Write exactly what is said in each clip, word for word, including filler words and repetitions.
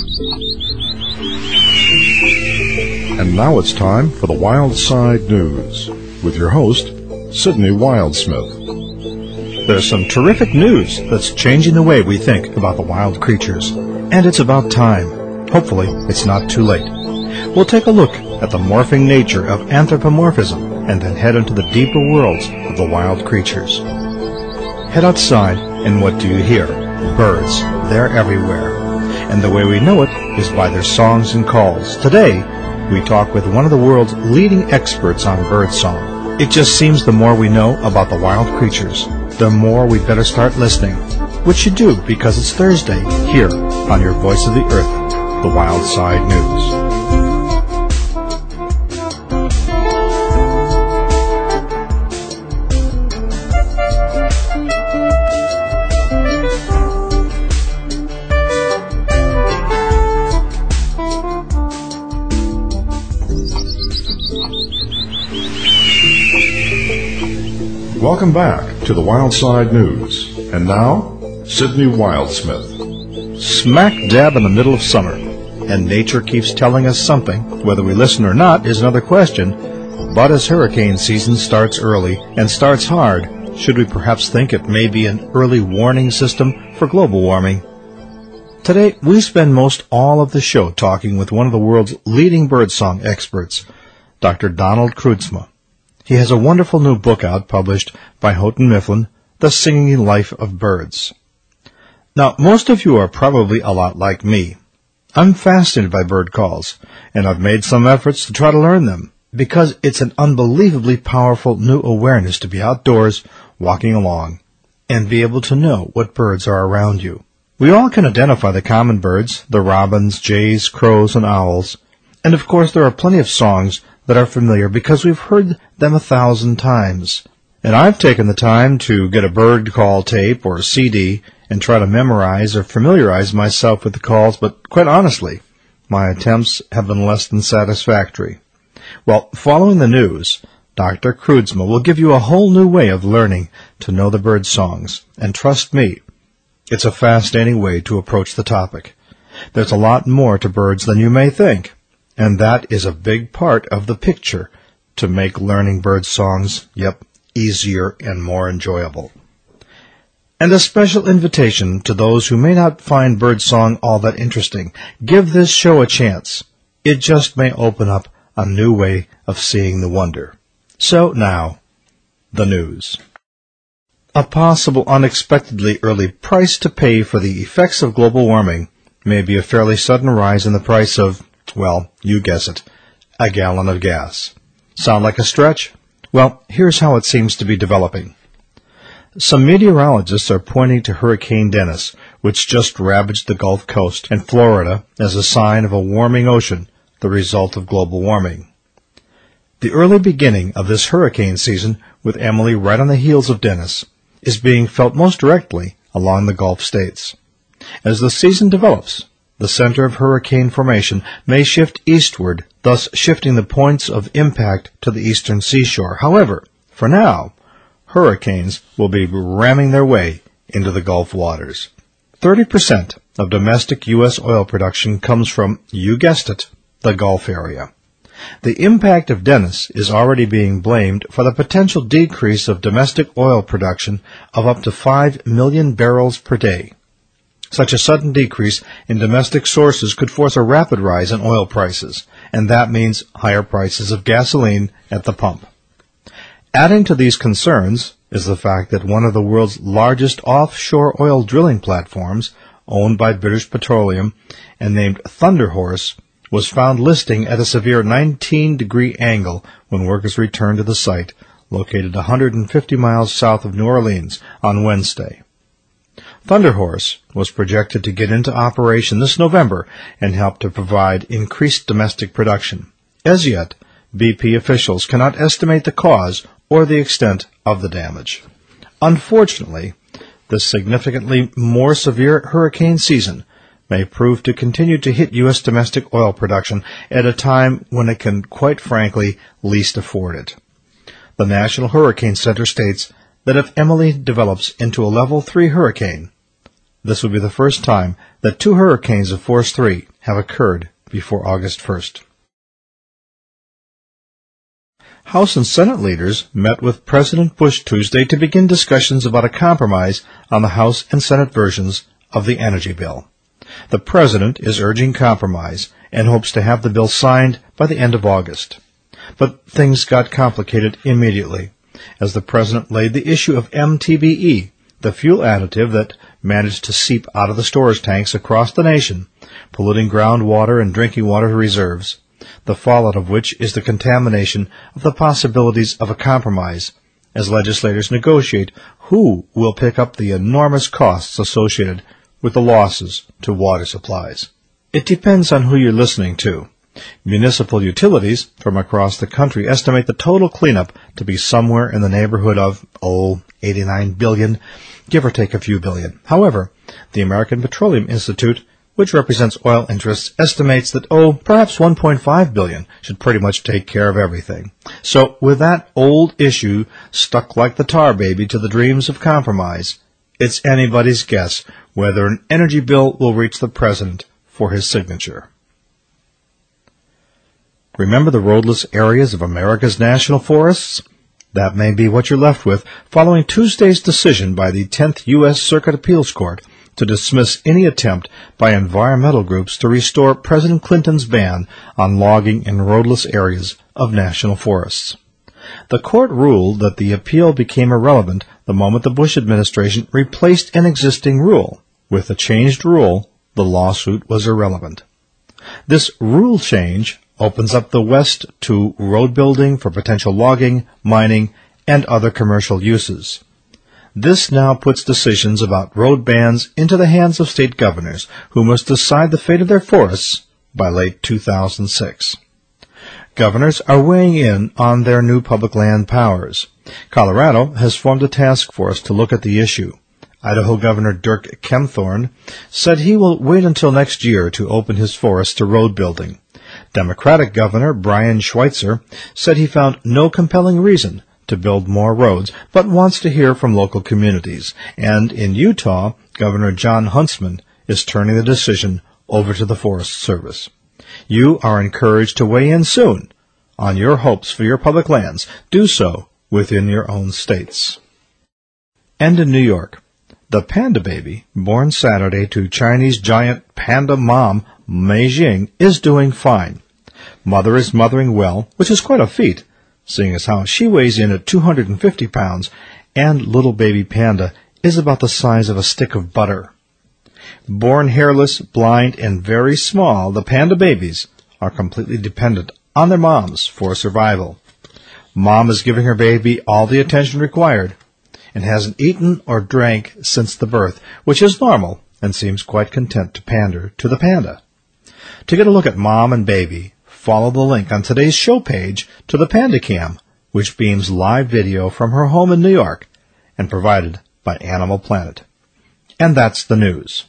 And now it's time for the Wild Side News with your host, Sydney Wildsmith. There's some terrific news that's changing the way we think about the wild creatures, and it's about time. Hopefully, it's not too late. We'll take a look at the morphing nature of anthropomorphism and then head into the deeper worlds of the wild creatures. Head outside, and what do you hear? Birds. They're everywhere. And the way we know it is by their songs and calls. Today, we talk with one of the world's leading experts on birdsong. It just seems the more we know about the wild creatures, the more we'd better start listening, which you do because it's Thursday here on your Voice of the Earth, the Wild Side News. Welcome back to the Wild Side News. And now, Sydney Wildsmith. Smack dab in the middle of summer, and nature keeps telling us something. Whether we listen or not is another question. But as hurricane season starts early and starts hard, should we perhaps think it may be an early warning system for global warming? Today, we spend most all of the show talking with one of the world's leading birdsong experts, Doctor Donald Kroodsma. He has a wonderful new book out published by Houghton Mifflin, The Singing Life of Birds. Now, most of you are probably a lot like me. I'm fascinated by bird calls, and I've made some efforts to try to learn them, because it's an unbelievably powerful new awareness to be outdoors, walking along, and be able to know what birds are around you. We all can identify the common birds, the robins, jays, crows, and owls, and of course there are plenty of songs that are familiar because we've heard them a thousand times. And I've taken the time to get a bird call tape or a C D and try to memorize or familiarize myself with the calls, but quite honestly, my attempts have been less than satisfactory. Well, following the news, Doctor Kroodsma will give you a whole new way of learning to know the bird songs. And trust me, it's a fascinating way to approach the topic. There's a lot more to birds than you may think. And that is a big part of the picture to make learning bird songs, yep, easier and more enjoyable. And a special invitation to those who may not find birdsong all that interesting. Give this show a chance. It just may open up a new way of seeing the wonder. So now, the news. A possible unexpectedly early price to pay for the effects of global warming may be a fairly sudden rise in the price of, well, you guess it, a gallon of gas. Sound like a stretch? Well, here's how it seems to be developing. Some meteorologists are pointing to Hurricane Dennis, which just ravaged the Gulf Coast and Florida as a sign of a warming ocean, the result of global warming. The early beginning of this hurricane season, with Emily right on the heels of Dennis, is being felt most directly along the Gulf states. As the season develops, the center of hurricane formation may shift eastward, thus shifting the points of impact to the eastern seashore. However, for now, hurricanes will be ramming their way into the Gulf waters. thirty percent of domestic U S oil production comes from, you guessed it, the Gulf area. The impact of Dennis is already being blamed for the potential decrease of domestic oil production of up to five million barrels per day. Such a sudden decrease in domestic sources could force a rapid rise in oil prices, and that means higher prices of gasoline at the pump. Adding to these concerns is the fact that one of the world's largest offshore oil drilling platforms, owned by British Petroleum and named Thunder Horse, was found listing at a severe nineteen degree angle when workers returned to the site, located one hundred fifty miles south of New Orleans, on Wednesday. Thunder Horse was projected to get into operation this November and help to provide increased domestic production. As yet, B P officials cannot estimate the cause or the extent of the damage. Unfortunately, this significantly more severe hurricane season may prove to continue to hit U S domestic oil production at a time when it can, quite frankly, least afford it. The National Hurricane Center states that if Emily develops into a level three hurricane, this would be the first time that two hurricanes of force three have occurred before August first. House and Senate leaders met with President Bush Tuesday to begin discussions about a compromise on the House and Senate versions of the energy bill. The President is urging compromise and hopes to have the bill signed by the end of August. But things got complicated immediately as the President laid the issue of M T B E, the fuel additive that managed to seep out of the storage tanks across the nation, polluting groundwater and drinking water reserves, the fallout of which is the contamination of the possibilities of a compromise as legislators negotiate who will pick up the enormous costs associated with the losses to water supplies. It depends on who you're listening to. Municipal utilities from across the country estimate the total cleanup to be somewhere in the neighborhood of, oh, eighty-nine billion dollars, give or take a few billion. However, the American Petroleum Institute, which represents oil interests, estimates that, oh, perhaps one point five billion dollars should pretty much take care of everything. So, with that old issue stuck like the tar baby to the dreams of compromise, it's anybody's guess whether an energy bill will reach the President for his signature. Remember the roadless areas of America's national forests? That may be what you're left with following Tuesday's decision by the tenth U S Circuit Appeals Court to dismiss any attempt by environmental groups to restore President Clinton's ban on logging in roadless areas of national forests. The court ruled that the appeal became irrelevant the moment the Bush administration replaced an existing rule. With the changed rule, the lawsuit was irrelevant. This rule change opens up the West to road building for potential logging, mining, and other commercial uses. This now puts decisions about road bans into the hands of state governors, who must decide the fate of their forests by late two thousand six. Governors are weighing in on their new public land powers. Colorado has formed a task force to look at the issue. Idaho Governor Dirk Kempthorne said he will wait until next year to open his forests to road building. Democratic Governor Brian Schweitzer said he found no compelling reason to build more roads, but wants to hear from local communities. And in Utah, Governor John Huntsman is turning the decision over to the Forest Service. You are encouraged to weigh in soon on your hopes for your public lands. Do so within your own states. And in New York, the panda baby, born Saturday to Chinese giant panda mom Mei Jing, is doing fine. Mother is mothering well, which is quite a feat, seeing as how she weighs in at two hundred fifty pounds, and little baby panda is about the size of a stick of butter. Born hairless, blind, and very small, the panda babies are completely dependent on their moms for survival. Mom is giving her baby all the attention required and hasn't eaten or drank since the birth, which is normal and seems quite content to pander to the panda. To get a look at mom and baby, follow the link on today's show page to the Panda Cam, which beams live video from her home in New York and provided by Animal Planet. And that's the news.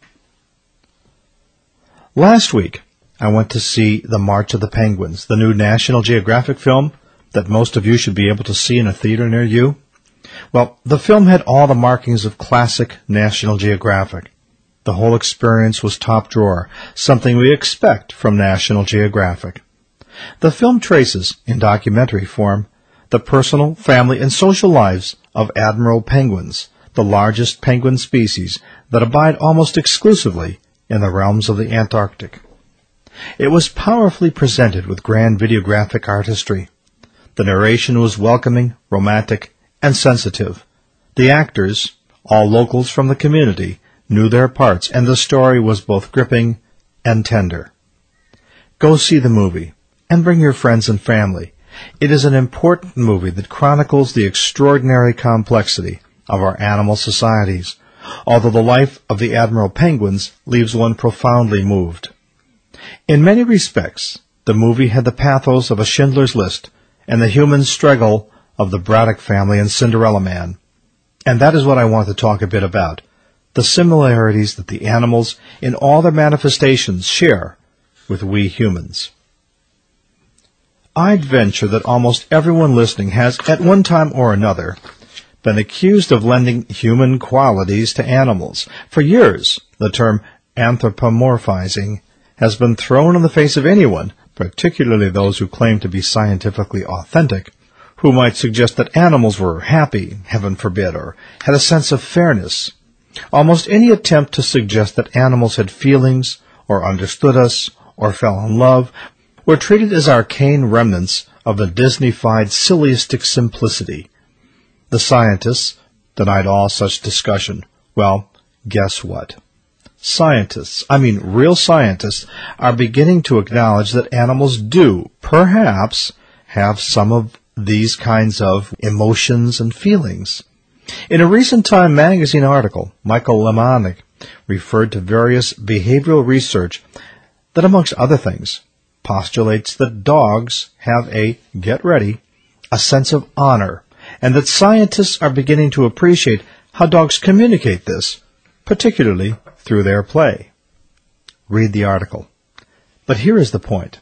Last week, I went to see The March of the Penguins, the new National Geographic film that most of you should be able to see in a theater near you. Well, the film had all the markings of classic National Geographic. The whole experience was top drawer, something we expect from National Geographic. The film traces, in documentary form, the personal, family, and social lives of Admiral penguins, the largest penguin species that abide almost exclusively in the realms of the Antarctic. It was powerfully presented with grand videographic artistry. The narration was welcoming, romantic, and sensitive. The actors, all locals from the community, knew their parts, and the story was both gripping and tender. Go see the movie, and bring your friends and family. It is an important movie that chronicles the extraordinary complexity of our animal societies, although the life of the Admiral penguins leaves one profoundly moved. In many respects, the movie had the pathos of a Schindler's List and the human struggle of the Braddock family and Cinderella Man. And that is what I want to talk a bit about, the similarities that the animals in all their manifestations share with we humans. I'd venture that almost everyone listening has, at one time or another, been accused of lending human qualities to animals. For years, the term anthropomorphizing has been thrown in the face of anyone, particularly those who claim to be scientifically authentic, who might suggest that animals were happy, heaven forbid, or had a sense of fairness. Almost any attempt to suggest that animals had feelings, or understood us, or fell in love, were treated as arcane remnants of the Disney-fied sillyistic simplicity. The scientists denied all such discussion. Well, guess what? Scientists, I mean real scientists, are beginning to acknowledge that animals do, perhaps, have some of these kinds of emotions and feelings. In a recent Time magazine article, Michael Lemonick referred to various behavioral research that, amongst other things, postulates that dogs have a, get ready, a sense of honor, and that scientists are beginning to appreciate how dogs communicate this, particularly through their play. Read the article. But here is the point.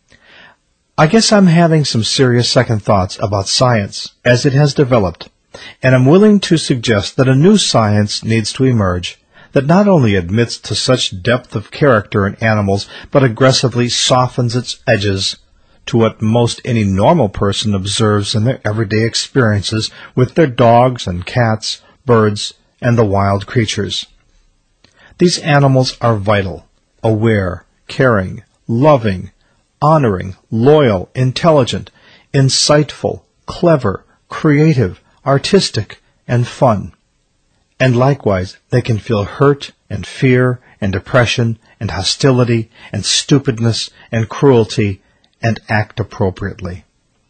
I guess I'm having some serious second thoughts about science as it has developed, and I'm willing to suggest that a new science needs to emerge that not only admits to such depth of character in animals, but aggressively softens its edges to what most any normal person observes in their everyday experiences with their dogs and cats, birds, and the wild creatures. These animals are vital, aware, caring, loving, honoring, loyal, intelligent, insightful, clever, creative, artistic, and fun. And likewise, they can feel hurt and fear and depression and hostility and stupidness and cruelty and act appropriately.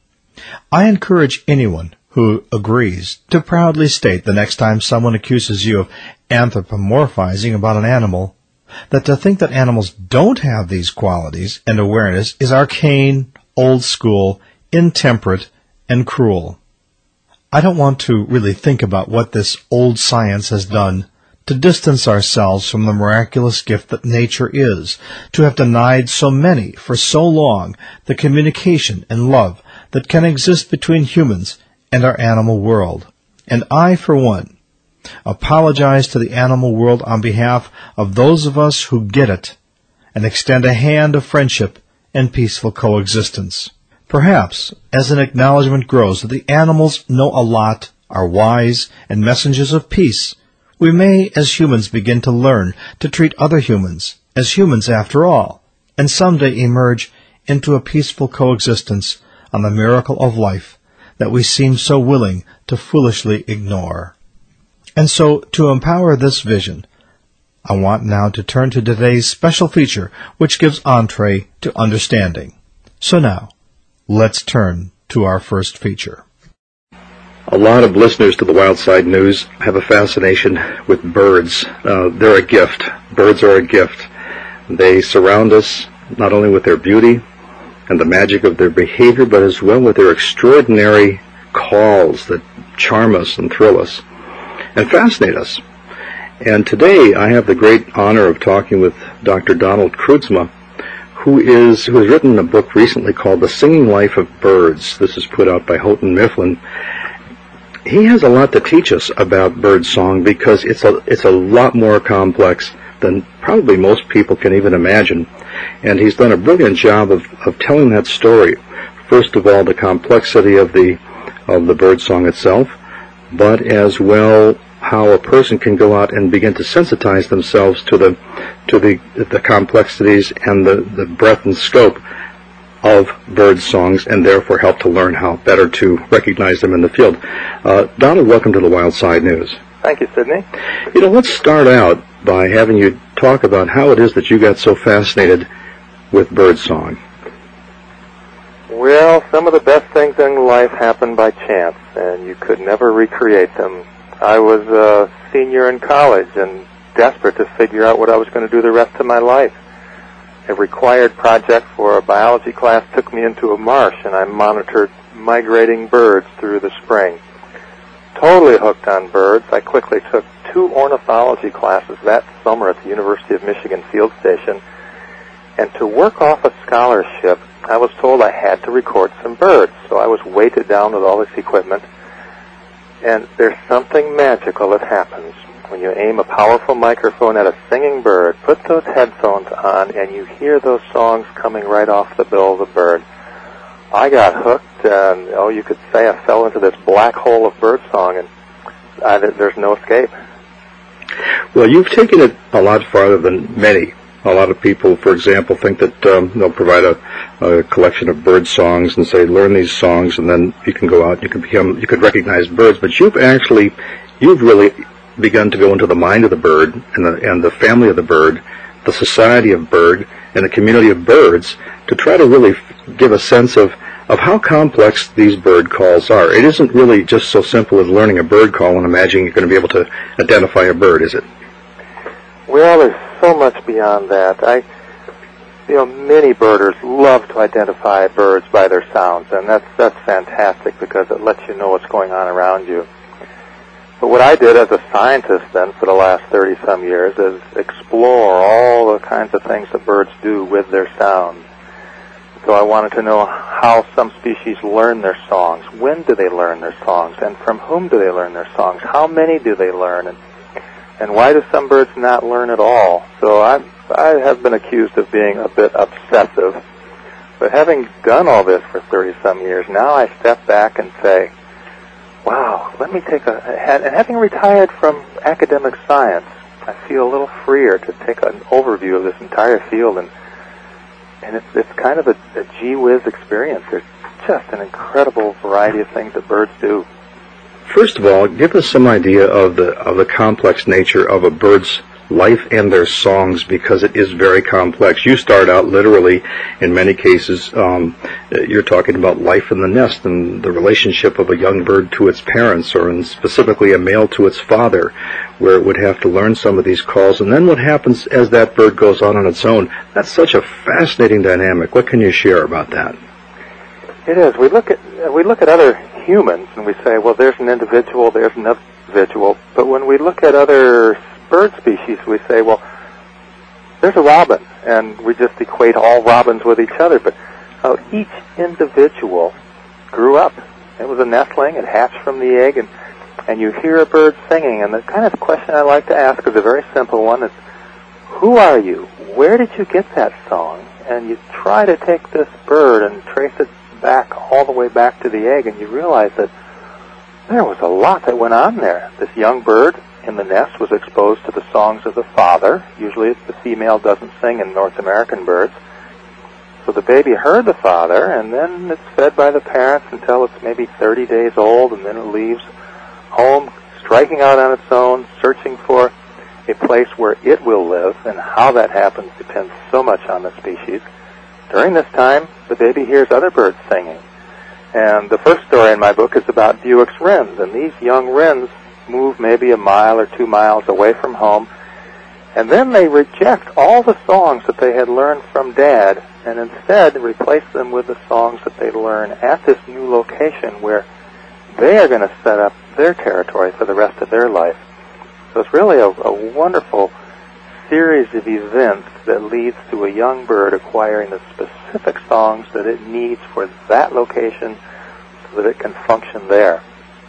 I encourage anyone who agrees to proudly state the next time someone accuses you of anthropomorphizing about an animal that to think that animals don't have these qualities and awareness is arcane, old school, intemperate, and cruel. I don't want to really think about what this old science has done to distance ourselves from the miraculous gift that nature is, to have denied so many for so long the communication and love that can exist between humans and our animal world. And I, for one, apologize to the animal world on behalf of those of us who get it and extend a hand of friendship and peaceful coexistence. Perhaps, as an acknowledgement grows that the animals know a lot, are wise, and messengers of peace, we may, as humans, begin to learn to treat other humans as humans after all, and someday emerge into a peaceful coexistence on the miracle of life that we seem so willing to foolishly ignore. And so, to empower this vision, I want now to turn to today's special feature, which gives entree to understanding. So now, let's turn to our first feature. A lot of listeners to the Wild Side News have a fascination with birds. Uh, they're a gift. Birds are a gift. They surround us not only with their beauty and the magic of their behavior, but as well with their extraordinary calls that charm us and thrill us and fascinate us. And today I have the great honor of talking with Doctor Donald Kroodsma, who is who has written a book recently called The Singing Life of Birds. This is put out by Houghton Mifflin. He has a lot to teach us about bird song because it's a it's a lot more complex than probably most people can even imagine. And he's done a brilliant job of, of telling that story. First of all, the complexity of the of the bird song itself, but as well how a person can go out and begin to sensitize themselves to the to the the complexities and the, the breadth and scope of bird songs, and therefore help to learn how better to recognize them in the field. Uh, Donald, welcome to the Wild Side News. Thank you, Sidney. You know, let's start out by having you talk about how it is that you got so fascinated with bird song. Well, some of the best things in life happen by chance, and you could never recreate them. I was a senior in college and desperate to figure out what I was going to do the rest of my life. A required project for a biology class took me into a marsh, and I monitored migrating birds through the spring. Totally hooked on birds, I quickly took two ornithology classes that summer at the University of Michigan Field Station, and to work off a scholarship, I was told I had to record some birds, so I was weighted down with all this equipment. And there's something magical that happens when you aim a powerful microphone at a singing bird, put those headphones on and you hear those songs coming right off the bill of the bird. I got hooked, and oh, you could say I fell into this black hole of birdsong, and I, there's no escape. Well, you've taken it a lot farther than many. A lot of people, for example, think that um, they'll provide a, a collection of bird songs and say, learn these songs, and then you can go out and you can become, you could recognize birds. But you've actually, you've really begun to go into the mind of the bird and the, and the family of the bird, the society of bird, and the community of birds to try to really give a sense of, of how complex these bird calls are. It isn't really just so simple as learning a bird call and imagining you're going to be able to identify a bird, is it? Well, there's so much beyond that. I, you know, many birders love to identify birds by their sounds, and that's that's fantastic because it lets you know what's going on around you. But what I did as a scientist then for the last thirty-some years is explore all the kinds of things that birds do with their sounds. So I wanted to know how some species learn their songs, when do they learn their songs, and from whom do they learn their songs, how many do they learn, and And why do some birds not learn at all? So I I have been accused of being a bit obsessive. But having done all this for thirty-some years, now I step back and say, wow, let me take a... And having retired from academic science, I feel a little freer to take an overview of this entire field. And and it's, it's kind of a, a gee-whiz experience. There's just an incredible variety of things that birds do. First of all, give us some idea of the of the complex nature of a bird's life and their songs, because it is very complex. You start out literally, in many cases, um, you're talking about life in the nest and the relationship of a young bird to its parents, or in specifically a male to its father, where it would have to learn some of these calls. And then what happens as that bird goes on on its own? That's such a fascinating dynamic. What can you share about that? It is. We look at we look at other humans and we say, well, there's an individual, there's another individual. But when we look at other bird species, we say, well, there's a robin, and we just equate all robins with each other. But uh, each individual grew up. It was a nestling. It hatched from the egg, and and you hear a bird singing. And the kind of question I like to ask is a very simple one: is who are you? Where did you get that song? And you try to take this bird and trace it back all the way back to the egg, and you realize that there was a lot that went on there. This young bird in the nest was exposed to the songs of the father. Usually the female doesn't sing in North American birds. So the baby heard the father, and then it's fed by the parents until it's maybe thirty days old, and then it leaves home, striking out on its own, searching for a place where it will live, and how that happens depends so much on the species. During this time, the baby hears other birds singing. And the first story in my book is about Bewick's wrens, and these young wrens move maybe a mile or two miles away from home, and then they reject all the songs that they had learned from Dad, and instead replace them with the songs that they learn at this new location where they are going to set up their territory for the rest of their life. So it's really a, a wonderful series of events that leads to a young bird acquiring the specific songs that it needs for that location so that it can function there.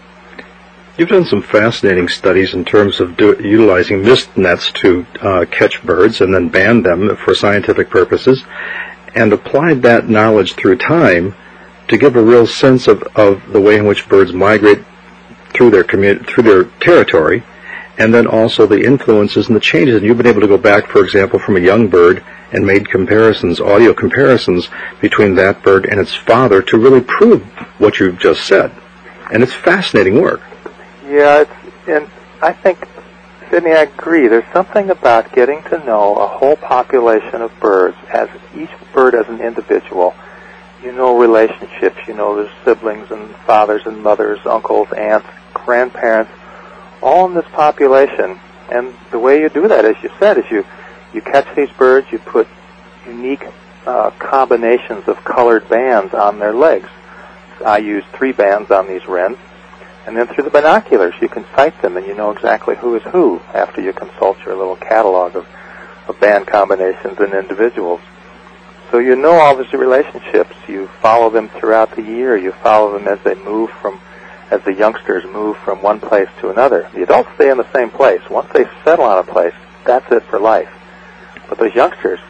You've done some fascinating studies in terms of do, utilizing mist nets to uh, catch birds and then band them for scientific purposes, and applied that knowledge through time to give a real sense of, of the way in which birds migrate through their community, through their territory, and then also the influences and the changes. And you've been able to go back, for example, from a young bird and made comparisons, audio comparisons between that bird and its father to really prove what you've just said. And it's fascinating work. Yeah, it's, and I think, Sidney, I agree. There's something about getting to know a whole population of birds, as each bird as an individual. You know relationships, you know there's siblings and fathers and mothers, uncles, aunts, grandparents, all in this population. And the way you do that, as you said, is you, you catch these birds, you put unique uh, combinations of colored bands on their legs. I used three bands on these wrens. And then through the binoculars, you can sight them, and you know exactly who is who after you consult your little catalog of, of band combinations and individuals. So you know all these relationships. You follow them throughout the year. You follow them as they move from, as the youngsters move from one place to another. The adults stay in the same place. Once they settle on a place, that's it for life. But those youngsters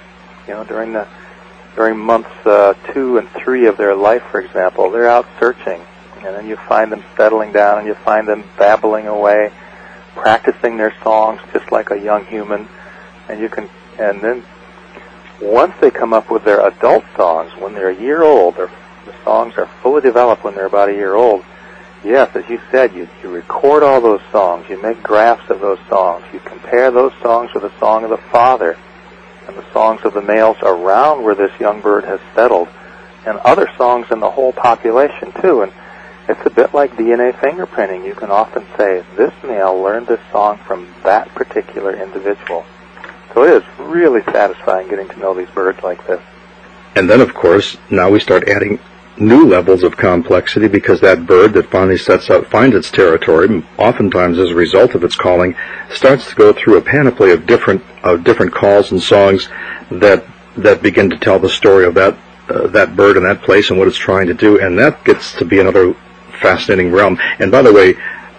You know, during the during months uh, two and three of their life, for example, they're out searching, and then you find them settling down, and you find them babbling away, practicing their songs just like a young human, and you can, and then once they come up with their adult songs, when they're a year old, the songs are fully developed when they're about a year old. Yes, as you said, you, you record all those songs, you make graphs of those songs, you compare those songs with the song of the father and the songs of the males around where this young bird has settled, and other songs in the whole population too. And it's a bit like D N A fingerprinting. You can often say, this male learned this song from that particular individual. So it is really satisfying getting to know these birds like this. And then, of course, now we start adding new levels of complexity, because that bird that finally sets out, finds its territory, oftentimes as a result of its calling, starts to go through a panoply of different of different calls and songs that that begin to tell the story of that uh, that bird and that place and what it's trying to do, and that gets to be another fascinating realm. And by the way,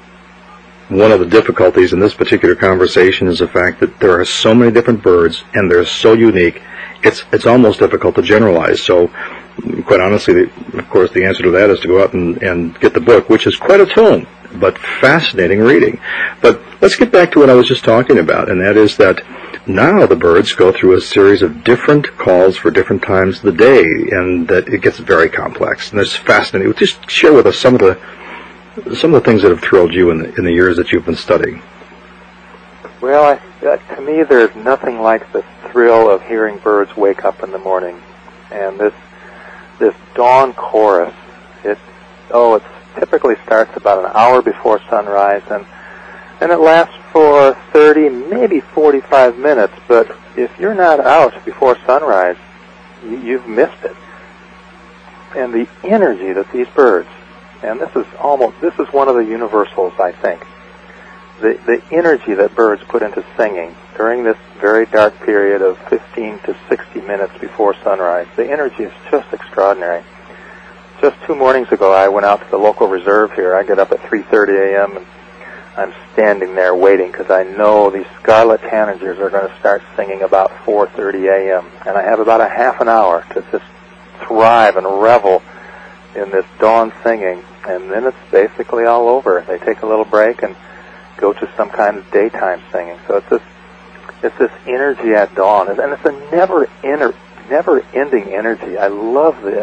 one of the difficulties in this particular conversation is the fact that there are so many different birds and they're so unique. It's it's almost difficult to generalize. So, quite honestly, of course, the answer to that is to go out and, and get the book, which is quite a tome, but fascinating reading. But let's get back to what I was just talking about, and that is that now the birds go through a series of different calls for different times of the day, and that it gets very complex. And it's fascinating. Just share with us some of the some of the things that have thrilled you in the, in the years that you've been studying. Well, I, uh, to me, there's nothing like the thrill of hearing birds wake up in the morning, and this this dawn chorus. It oh, it typically starts about an hour before sunrise, and and it lasts for thirty, maybe forty-five minutes. But if you're not out before sunrise, you, you've missed it. And the energy that these birds, and this is almost this is one of the universals, I think. The, the energy that birds put into singing during this very dark period of fifteen to sixty minutes before sunrise, the energy is just extraordinary. Just two mornings ago, I went out to the local reserve here. I get up at three thirty a.m. and I'm standing there waiting because I know these scarlet tanagers are going to start singing about four thirty a.m. And I have about a half an hour to just thrive and revel in this dawn singing, and then it's basically all over. They take a little break and go to some kind of daytime singing. So it's this, it's this energy at dawn, and it's a never, inter, never-ending energy. I love this.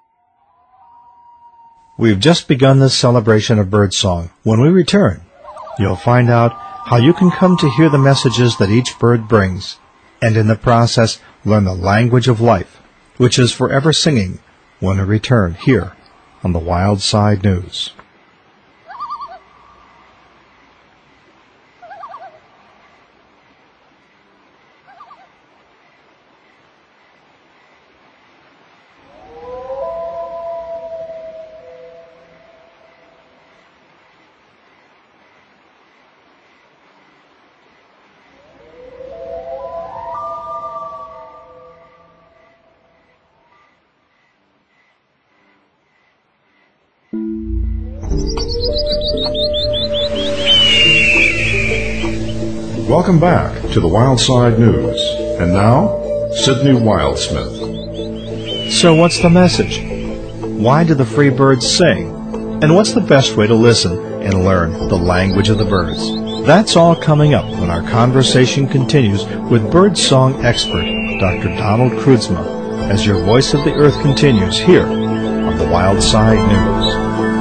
We've just begun this celebration of birdsong. When we return, you'll find out how you can come to hear the messages that each bird brings, and in the process learn the language of life, which is forever singing, when we return here on the Wild Side News. Welcome back to the Wild Side News. And now, Sydney Wildsmith. So what's the message? Why do the free birds sing? And what's the best way to listen and learn the language of the birds? That's all coming up when our conversation continues with birdsong expert Doctor Donald Kreutzma, as your voice of the earth continues here on the Wild Side News.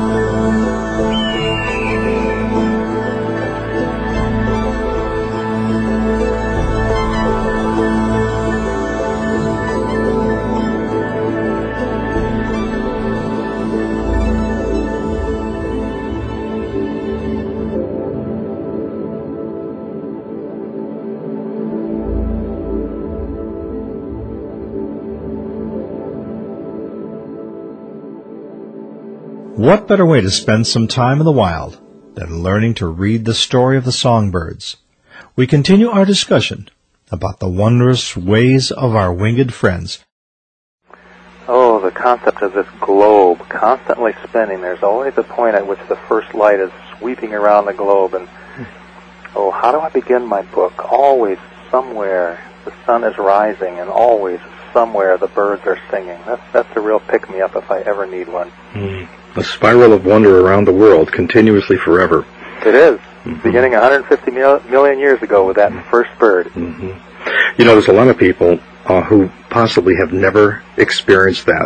What better way to spend some time in the wild than learning to read the story of the songbirds? We continue our discussion about the wondrous ways of our winged friends. Oh, the concept of this globe constantly spinning. There's always a point at which the first light is sweeping around the globe. And, oh, how do I begin my book? Always somewhere the sun is rising, and always somewhere the birds are singing. That's that's a real pick-me-up if I ever need one. Mm. A spiral of wonder around the world, continuously forever. It is. Mm-hmm. Beginning one hundred fifty mil- million years ago with that mm-hmm. first bird. Mm-hmm. You know, there's a lot of people uh, who possibly have never experienced that.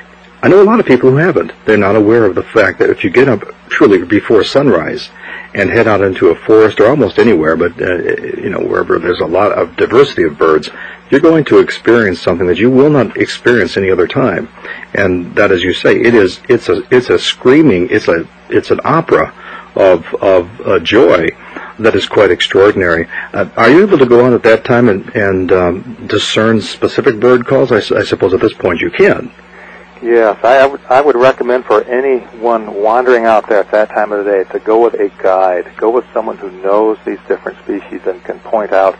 I know a lot of people who haven't. They're not aware of the fact that if you get up truly before sunrise and head out into a forest or almost anywhere, but, uh, you know, wherever there's a lot of diversity of birds, you're going to experience something that you will not experience any other time. And that, as you say, it is, it's a, it's a screaming, it's a, it's an opera of, of uh, joy that is quite extraordinary. Uh, are you able to go out at that time and, and um, discern specific bird calls? I, I suppose at this point you can. Yes, I, I, would, I would recommend for anyone wandering out there at that time of the day to go with a guide, go with someone who knows these different species and can point out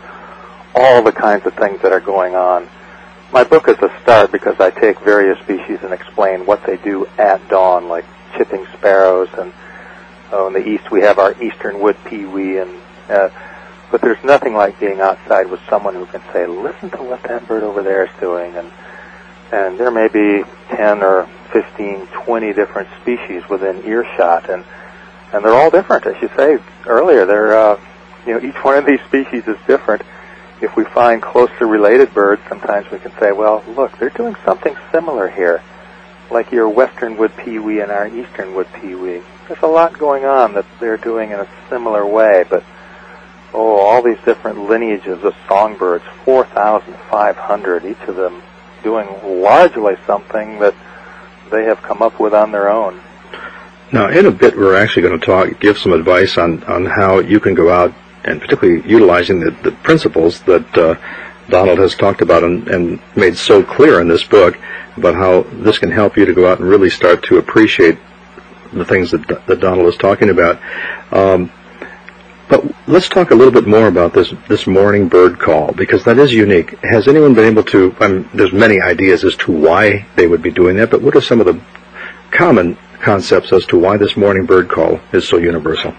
all the kinds of things that are going on. My book is a start because I take various species and explain what they do at dawn, like chipping sparrows, and oh, in the east we have our eastern wood pewee, and uh, but there's nothing like being outside with someone who can say, listen to what that bird over there is doing, and and there may be ten or fifteen, twenty different species within earshot, and and they're all different, as you say earlier. They're uh, you know, each one of these species is different. If we find closely related birds, sometimes we can say, well, look, they're doing something similar here, like your western wood pewee and our eastern wood pewee. There's a lot going on that they're doing in a similar way, but oh, all these different lineages of songbirds, four thousand five hundred, each of them doing largely something that they have come up with on their own. Now, in a bit, we're actually going to talk, give some advice on, on how you can go out and particularly utilizing the, the principles that uh, Donald has talked about and, and made so clear in this book about how this can help you to go out and really start to appreciate the things that, that Donald is talking about. Um, but let's talk a little bit more about this this morning bird call, because that is unique. Has anyone been able to, I mean, there's many ideas as to why they would be doing that, but what are some of the common concepts as to why this morning bird call is so universal?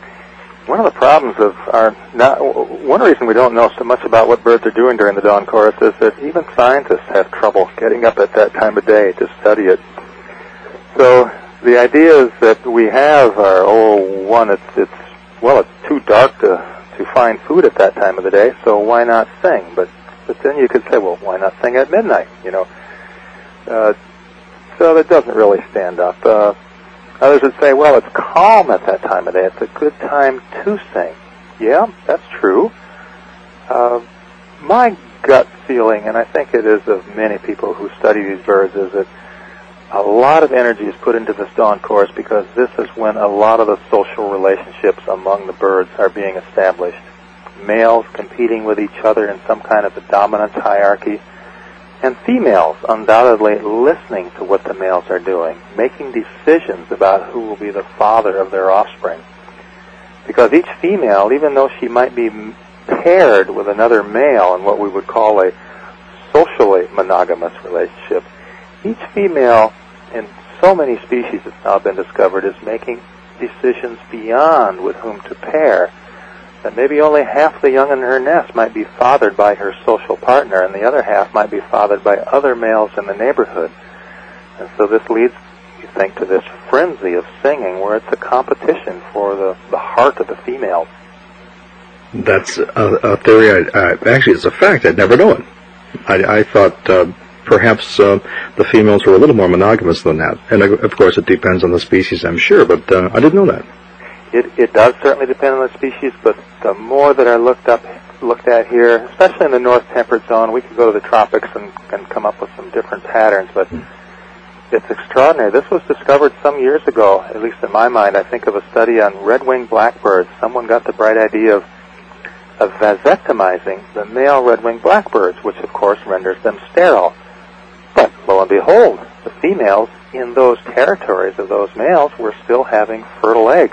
One of the problems of our, not, one reason we don't know so much about what birds are doing during the dawn chorus is that even scientists have trouble getting up at that time of day to study it. So the ideas that we have are, oh, one, it's, it's well, it's too dark to, to find food at that time of the day, so why not sing? But, but then you could say, well, why not sing at midnight, you know? Uh, so that doesn't really stand up. Uh, Others would say, well, it's calm at that time of day. It's a good time to sing. Yeah, that's true. Uh, my gut feeling, and I think it is of many people who study these birds, is that a lot of energy is put into this dawn chorus because this is when a lot of the social relationships among the birds are being established. Males competing with each other in some kind of a dominance hierarchy, and females undoubtedly listening to what the males are doing, making decisions about who will be the father of their offspring. Because each female, even though she might be paired with another male in what we would call a socially monogamous relationship, each female in so many species it's now been discovered is making decisions beyond with whom to pair. That maybe only half the young in her nest might be fathered by her social partner, and the other half might be fathered by other males in the neighborhood. And so this leads, you think, to this frenzy of singing where it's a competition for the, the heart of the female. That's a, a theory. I, I, actually, it's a fact. I'd never known. I, I thought uh, perhaps uh, the females were a little more monogamous than that. And, of course, it depends on the species, I'm sure, but uh, I didn't know that. It, it does certainly depend on the species, but the more that I looked up, looked at here, especially in the north temperate zone, we could go to the tropics and, and come up with some different patterns, but mm. it's extraordinary. This was discovered some years ago, at least in my mind. I think of a study on red-winged blackbirds. Someone got the bright idea of, of vasectomizing the male red-winged blackbirds, which of course renders them sterile. But lo and behold, the females in those territories of those males were still having fertile eggs.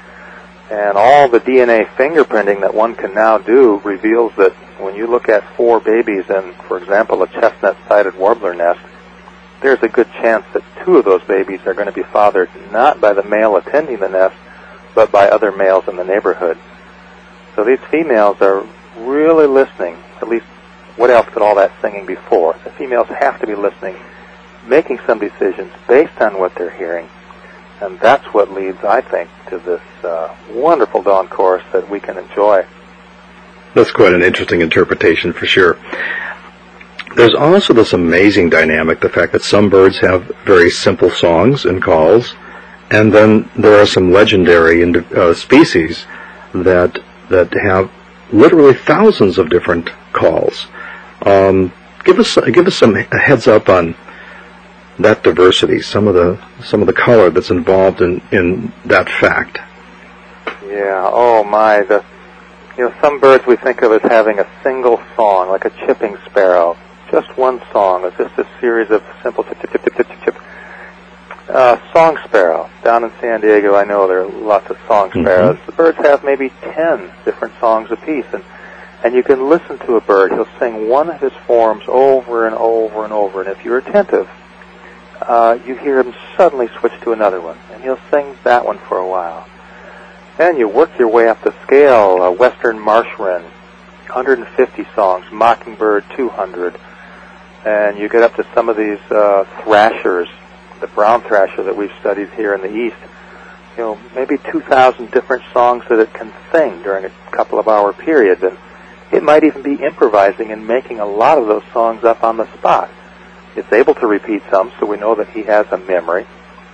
And all the D N A fingerprinting that one can now do reveals that when you look at four babies in, for example, a chestnut-sided warbler nest, there's a good chance that two of those babies are going to be fathered not by the male attending the nest, but by other males in the neighborhood. So these females are really listening, at least what else could all that singing be for? The females have to be listening, making some decisions based on what they're hearing. And that's what leads, I think, to this uh, wonderful dawn chorus that we can enjoy. That's quite an interesting interpretation for sure. There's also this amazing dynamic, the fact that some birds have very simple songs and calls, and then there are some legendary uh, species that that have literally thousands of different calls. Um, give us give us some a heads up on that diversity, some of the some of the color that's involved in, in that fact. Yeah, oh my, the you know, some birds we think of as having a single song, like a chipping sparrow, just one song. It's just a series of simple chip, chip, chip, chip, chip, chip. Uh, song sparrow. Down in San Diego, I know there are lots of song sparrows. Mm-hmm. The birds have maybe ten different songs apiece, and and you can listen to a bird. He'll sing one of his forms over and over and over, and if you're attentive, Uh, you hear him suddenly switch to another one, and he'll sing that one for a while. Then you work your way up the scale, uh, Western Marsh Wren, one hundred fifty songs, Mockingbird, two hundred, and you get up to some of these uh, thrashers, the brown thrasher that we've studied here in the East, you know, maybe two thousand different songs that it can sing during a couple of hour period, and it might even be improvising and making a lot of those songs up on the spot. It's able to repeat some, so we know that he has a memory.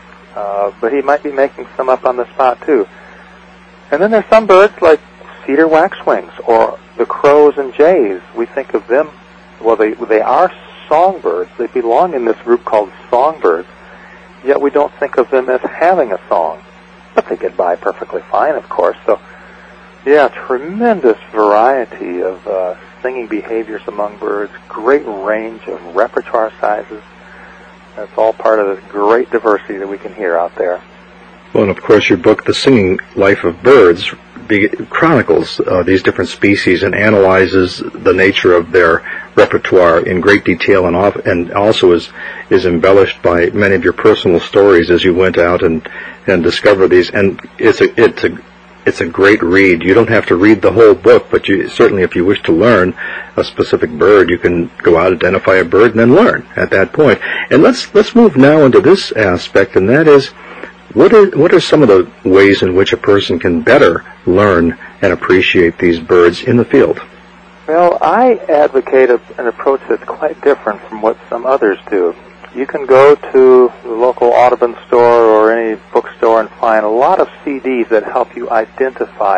Uh, but he might be making some up on the spot, too. And then there's some birds like cedar waxwings or the crows and jays. We think of them, well, they they are songbirds. They belong in this group called songbirds, yet we don't think of them as having a song. But they get by perfectly fine, of course. So, yeah, tremendous variety of uh, singing behaviors among birds, great range of repertoire sizes. That's all part of this great diversity that we can hear out there. Well, and of course your book, The Singing Life of Birds, be, chronicles uh, these different species and analyzes the nature of their repertoire in great detail, and, off, and also is is embellished by many of your personal stories as you went out and, and discovered these. And it's a it's a It's a great read. You don't have to read the whole book, but you certainly, if you wish to learn a specific bird, you can go out, identify a bird, and then learn at that point. And let's let's move now into this aspect, and that is, what are what are some of the ways in which a person can better learn and appreciate these birds in the field? Well, I advocate a, an approach that's quite different from what some others do. You can go to the local Audubon store or any bookstore and find a lot of C Ds that help you identify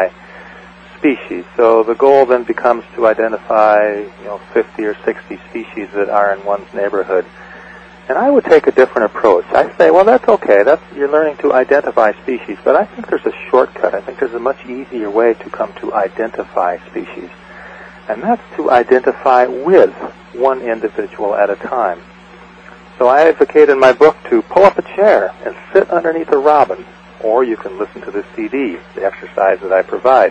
species. So the goal then becomes to identify, you know, fifty or sixty species that are in one's neighborhood. And I would take a different approach. I say, well, that's okay. That's, you're learning to identify species, but I think there's a shortcut. I think there's a much easier way to come to identify species, and that's to identify with one individual at a time. So I advocate in my book to pull up a chair and sit underneath a robin, or you can listen to the C D, the exercise that I provide.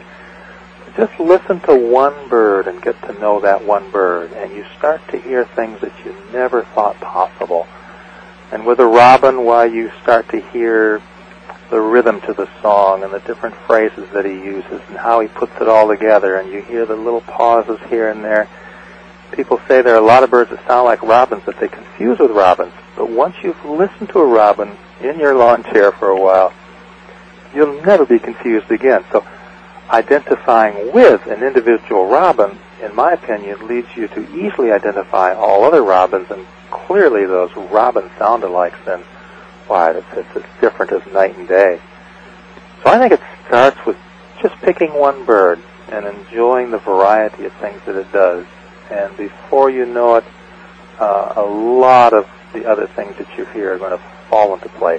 Just listen to one bird and get to know that one bird, and you start to hear things that you never thought possible. And with a robin, why, you start to hear the rhythm to the song and the different phrases that he uses and how he puts it all together, and you hear the little pauses here and there. People say there are a lot of birds that sound like robins that they confuse with robins, but once you've listened to a robin in your lawn chair for a while, you'll never be confused again. So identifying with an individual robin, in my opinion, leads you to easily identify all other robins, and clearly those robin sound-alikes, then, why, it's, it's as different as night and day. So I think it starts with just picking one bird and enjoying the variety of things that it does. And before you know it, uh, a lot of the other things that you hear are going to fall into place.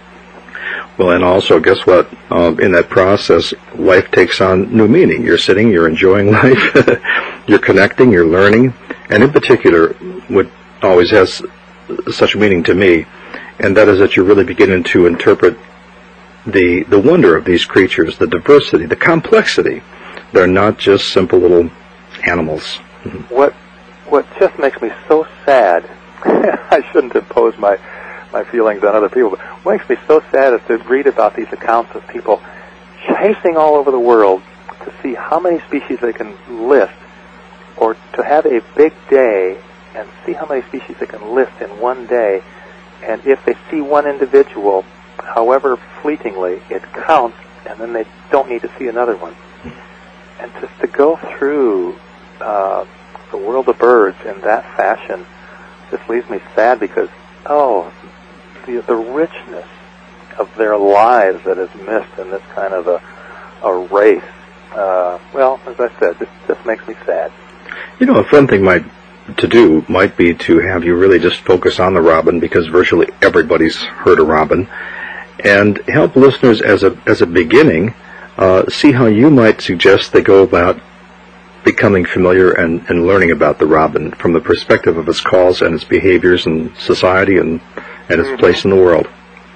Well, and also, guess what? Um, in that process, life takes on new meaning. You're sitting, you're enjoying life, you're connecting, you're learning, and in particular, what always has such meaning to me, and that is that you're really beginning to interpret the the wonder of these creatures, the diversity, the complexity. They're not just simple little animals. What what just makes me so sad, I shouldn't impose my, my feelings on other people, but what makes me so sad is to read about these accounts of people chasing all over the world to see how many species they can list or to have a big day and see how many species they can list in one day, and if they see one individual, however fleetingly, it counts, and then they don't need to see another one. And just to go through uh, the world of birds in that fashion just leaves me sad, because, oh, the, the richness of their lives that is missed in this kind of a, a race. Uh, well, as I said, this just makes me sad. You know, a fun thing might to do might be to have you really just focus on the robin, because virtually everybody's heard a robin, and help listeners as a as a beginning uh, see how you might suggest they go about becoming familiar and, and learning about the robin from the perspective of its calls and its behaviors in society and, and its mm-hmm. place in the world.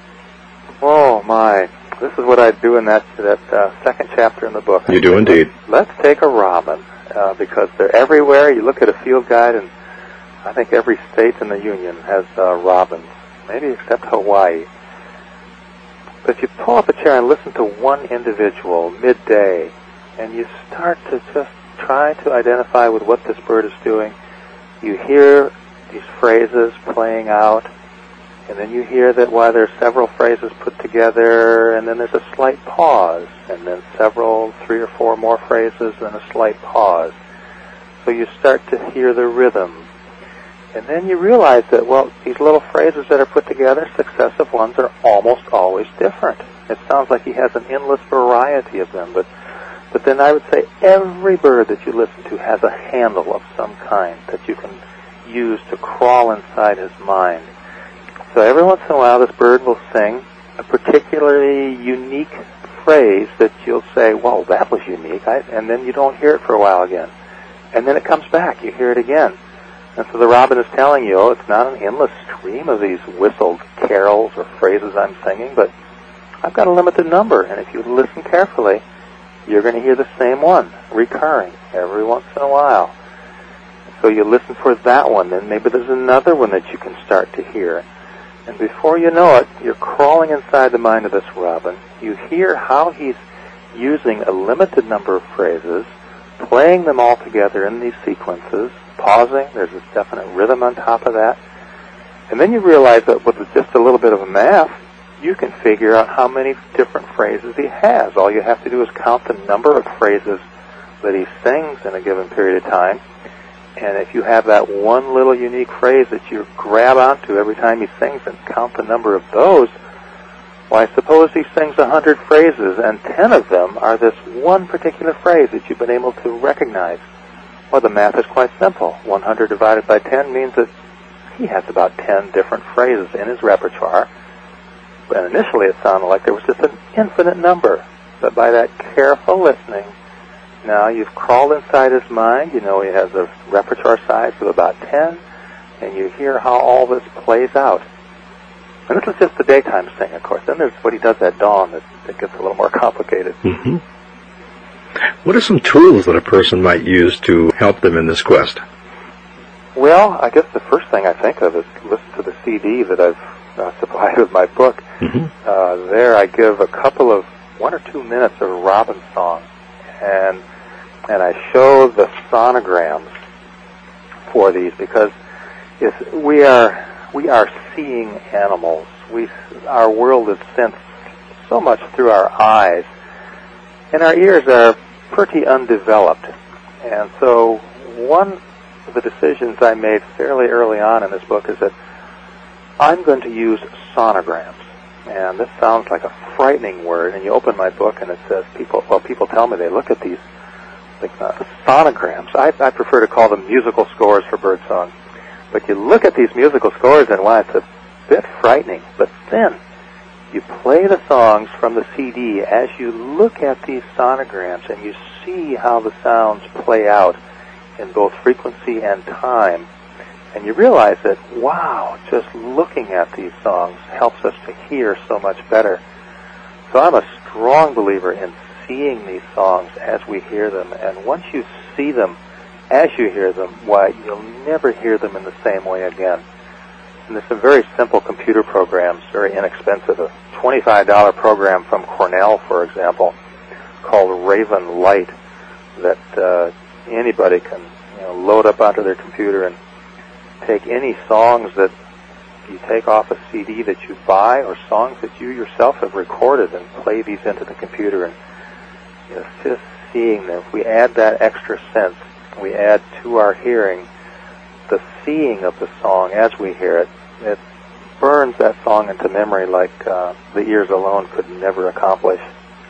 Oh, my. This is what I do in that that uh, second chapter in the book. You do indeed. Let's take a robin, uh, because they're everywhere. You look at a field guide, and I think every state in the Union has uh, robins, maybe except Hawaii. But if you pull up a chair and listen to one individual midday, and you start to just try to identify with what this bird is doing, you hear these phrases playing out, and then you hear that while there are several phrases put together, and then there's a slight pause, and then several, three or four more phrases, and a slight pause. So you start to hear the rhythm. And then you realize that, well, these little phrases that are put together, successive ones, are almost always different. It sounds like he has an endless variety of them, but but then I would say every bird that you listen to has a handle of some kind that you can use to crawl inside his mind. So every once in a while, this bird will sing a particularly unique phrase that you'll say, well, that was unique, I, and then you don't hear it for a while again. And then it comes back, you hear it again. And so the robin is telling you, oh, it's not an endless stream of these whistled carols or phrases I'm singing, but I've got a limited number, and if you listen carefully, you're going to hear the same one recurring every once in a while. So you listen for that one, then maybe there's another one that you can start to hear. And before you know it, you're crawling inside the mind of this robin. You hear how he's using a limited number of phrases, playing them all together in these sequences, pausing. There's this definite rhythm on top of that. And then you realize that with just a little bit of a math, you can figure out how many different phrases he has. All you have to do is count the number of phrases that he sings in a given period of time. And if you have that one little unique phrase that you grab onto every time he sings and count the number of those, why, suppose he sings a hundred phrases and ten of them are this one particular phrase that you've been able to recognize. Well, the math is quite simple. one hundred divided by ten means that he has about ten different phrases in his repertoire. And initially it sounded like there was just an infinite number. But by that careful listening, now you've crawled inside his mind. You know he has a repertoire size of about ten, and you hear how all this plays out. And this is just the daytime sing, of course. Then there's what he does at dawn that, that gets a little more complicated. Mm-hmm. What are some tools that a person might use to help them in this quest? Well, I guess the first thing I think of is listen to the C D that I've uh, supplied with my book. Mm-hmm. Uh, there I give a couple of one or two minutes of robin song, and and I show the sonograms for these, because if we are we are seeing animals. We our world is sensed so much through our eyes, and our ears are pretty undeveloped. And so one of the decisions I made fairly early on in this book is that I'm going to use sonograms. And this sounds like a frightening word, and you open my book and it says people, well, people tell me they look at these like, uh, sonograms. I, I prefer to call them musical scores for birdsong. But you look at these musical scores and, wow, it's a bit frightening. But then you play the songs from the C D as you look at these sonograms, and you see how the sounds play out in both frequency and time. And you realize that, wow, just looking at these songs helps us to hear so much better. So I'm a strong believer in seeing these songs as we hear them. And once you see them as you hear them, why, you'll never hear them in the same way again. And there's some very simple computer programs, very inexpensive. A twenty-five dollars program from Cornell, for example, called Raven Light, that uh, anybody can you know, know, load up onto their computer and take any songs that you take off a C D that you buy or songs that you yourself have recorded and play these into the computer, and you know, just seeing them. If we add that extra sense, we add to our hearing the seeing of the song as we hear it, it burns that song into memory like uh, the ears alone could never accomplish.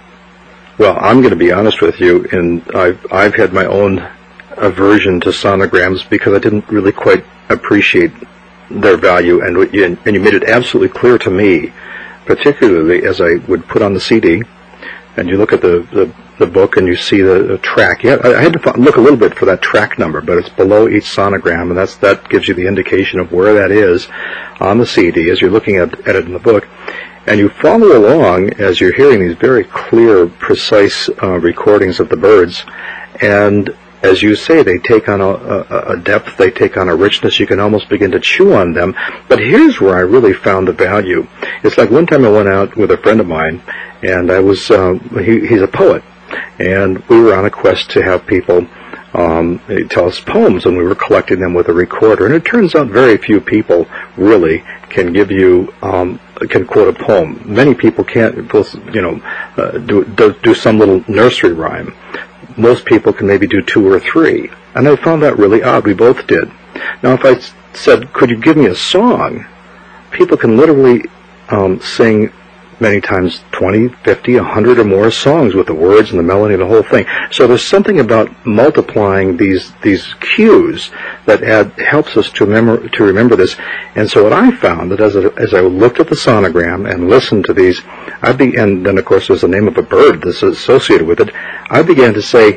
Well, I'm going to be honest with you, and I've, I've had my own aversion to sonograms because I didn't really quite appreciate their value, and you, and you made it absolutely clear to me, particularly as I would put on the C D, and you look at the, the, the book and you see the, the track. Yeah, I had to look a little bit for that track number, but it's below each sonogram, and that's that gives you the indication of where that is on the C D as you're looking at, at it in the book. And you follow along as you're hearing these very clear, precise uh, recordings of the birds, and as you say, they take on a, a, a depth, they take on a richness, you can almost begin to chew on them. But here's where I really found the value. It's like one time I went out with a friend of mine, and I was, uh, he, he's a poet, and we were on a quest to have people um, tell us poems, and we were collecting them with a recorder. And it turns out very few people really can give you, um, can quote a poem. Many people can't, you know, uh, do, do, do some little nursery rhyme. Most people can maybe do two or three. And I found that really odd. We both did. Now, if I said, could you give me a song? People can literally um, sing many times twenty, fifty, a hundred or more songs with the words and the melody and the whole thing. So there's something about multiplying these these cues that add, helps us to remember, to remember this. And so what I found, that as, a, as I looked at the sonogram and listened to these, I be, and then of course there's the name of a bird that's associated with it, I began to say,